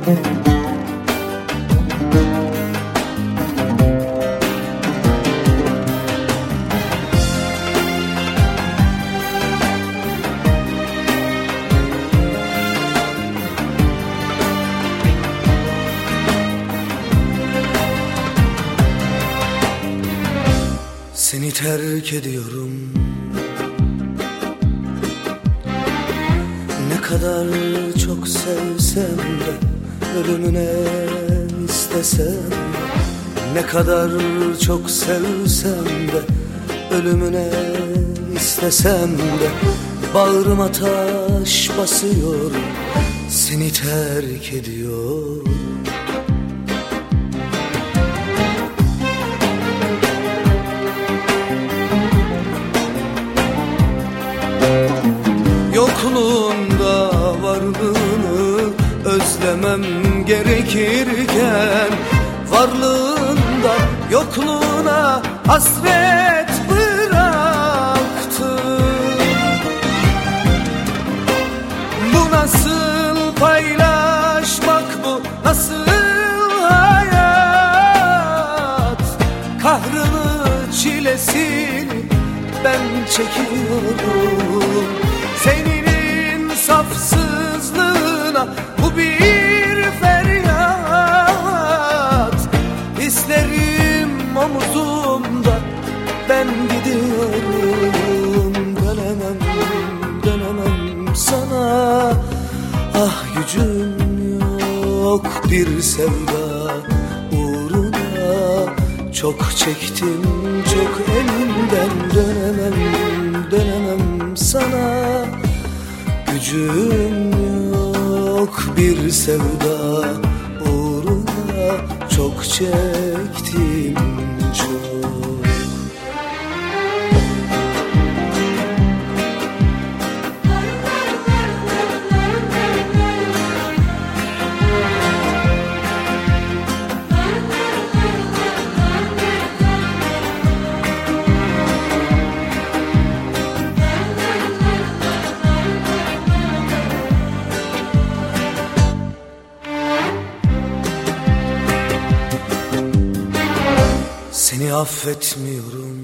Seni terk ediyorum. Ne kadar çok sevsem de, ölümüne istesem. Ne kadar çok sevsem de, ölümüne istesem de, bağrıma taş basıyor, seni terk ediyorum. Yokluğunda varlığını özlemem gerekirken, varlığında yokluğuna hasret bıraktım. Bu nasıl paylaşmak, bu nasıl hayat? Kahrını, çilesini ben çekiyorum. Senin insafsızlığına bu bir feryat. Hislerim omuzumda, ben gidiyorum. Dönemem, dönemem sana. Ah gücüm yok bir sevda uğruna. Çok çektim, çok elinden. Dönemem, dönemem sana. Gücüm yok bir sevda uğruna. Çok çektim, çok. Seni affetmiyorum.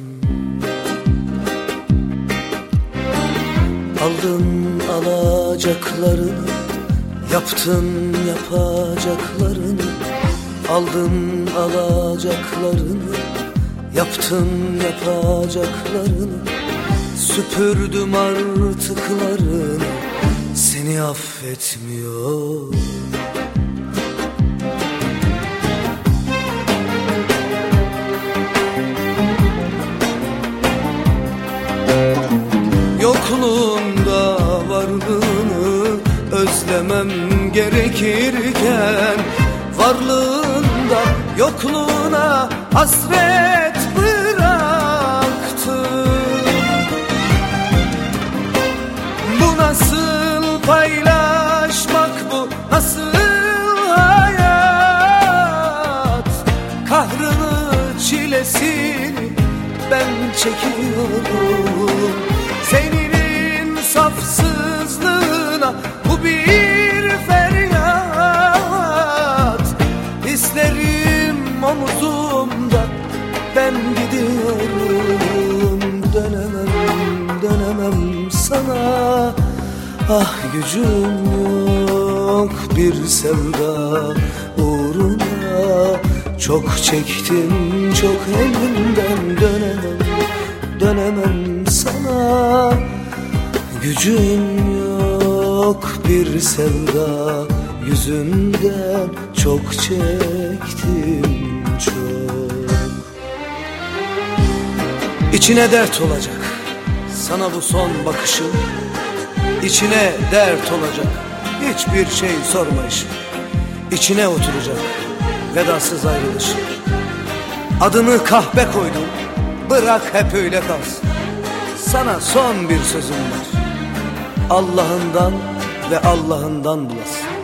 Aldın alacaklarını, yaptın yapacaklarını. Aldın alacaklarını, yaptın yapacaklarını. Süpürdüm artıklarını, seni affetmiyorum. Yokluğunda varlığını özlemem gerekirken, varlığında yokluğuna hasret bıraktım. Bu nasıl paylaşmak, bu nasıl hayat? Kahrını, çilesini ben çekiyorum. Senin insafsızlığına bu bir feryat. Hislerim omuzumda, ben gidiyorum. Dönemem, dönemem sana. Ah gücüm yok bir sevda uğruna. Çok çektim, çok elimden. Dönemem, dönemem sana. Gücüm yok bir sevda yüzünden. Çok çektim, çok. İçine dert olacak sana bu son bakışım. İçine dert olacak hiçbir şey sormayışım. İçine oturacak vedasız ayrılışım. Adını kahpe koydum, bırak hep öyle kalsın. Sana son bir sözüm var, Allah'ından ve Allah'ından bulasın.